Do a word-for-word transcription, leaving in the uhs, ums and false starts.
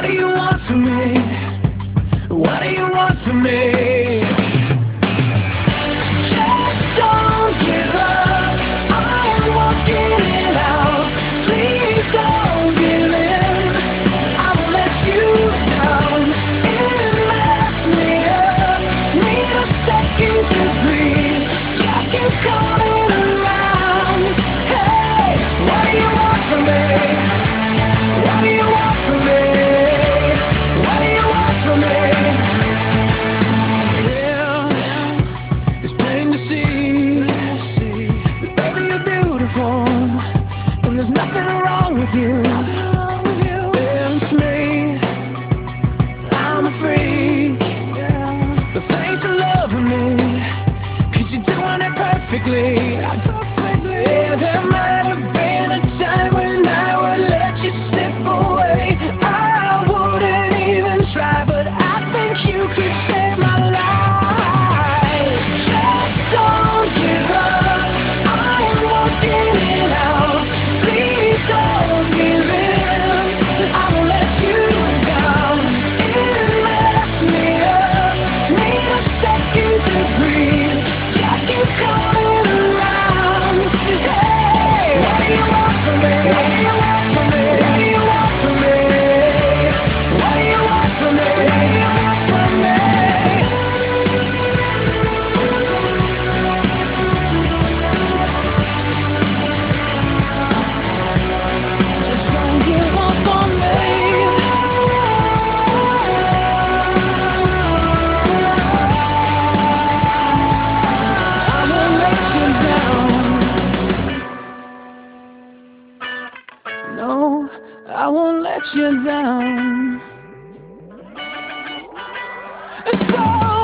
What do you want from me? What do you want from me? Just don't give up. I'm walking it out. Please don't give in. I won't let you down. It messed me up. Need a second to breathe. You keep coming around. Hey, what do you want from me? What do you want from me? What do you want from me? Yeah, it's plain to see that baby you're beautiful, and there's nothing wrong with you. Yeah, it's me, I'm a freak, but thanks for loving me, 'cause you're doing it perfectly. Yeah, there might have been a time when I would let you slip away. I wouldn't even try, but I think you could save my life. Just don't give up. I'm working it out. Please don't give in. I won't let you down. It messed me up. Need a second to breathe. You keep coming around. Hey, what do you want from me? What do you want from me? What do you want from me? What do you want from me? What do you want from me? Just don't give up on me. I won't let you down. No, I won't let you down. So